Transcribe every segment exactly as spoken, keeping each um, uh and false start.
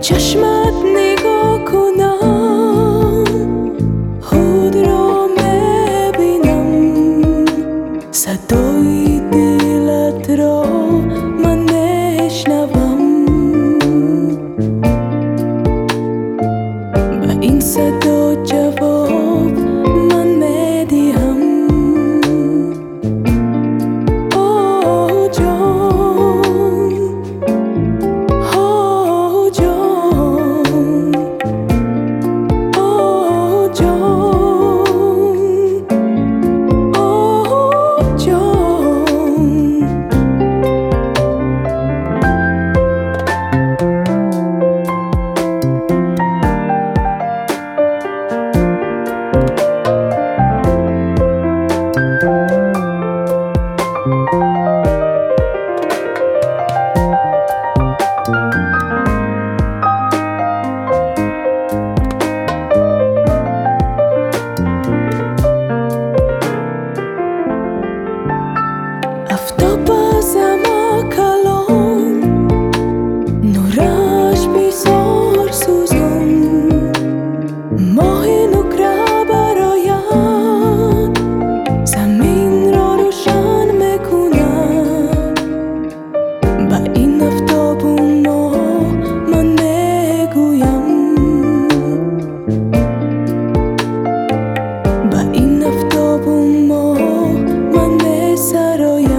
چشمت نگاه کنم، خود را میبینم، صدای دلت را من میشنوم. به این صدا جواب من میدهم. آه جان، آه جان، آه جان، آه جان. آفتاب از اما کلان، نورش بسیار سوزان، ماه نکره برآید، زمین را روشن میکند. به این آفتاب و ماه من میگویم، به این آفتاب و ماه من میسرایم.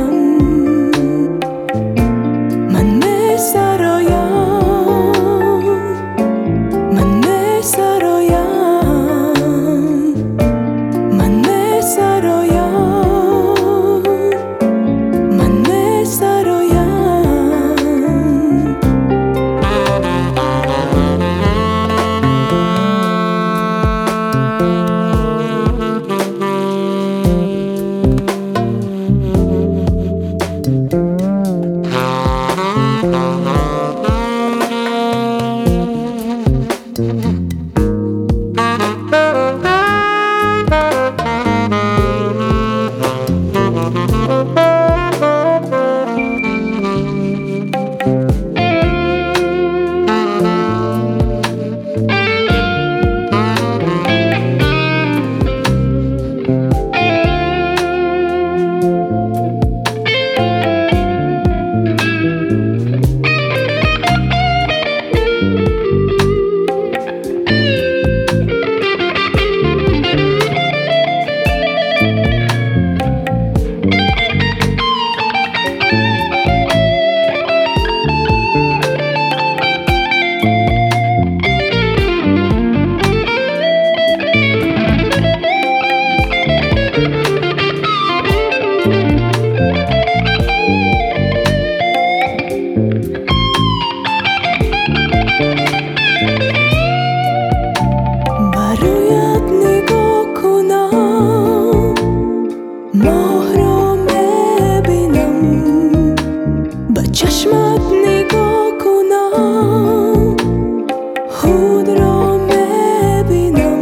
چشمت نگاه کنم، خود را میبینم،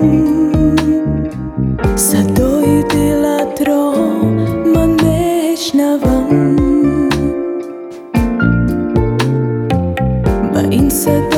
صدای دلت را من میشنوم. به این صدا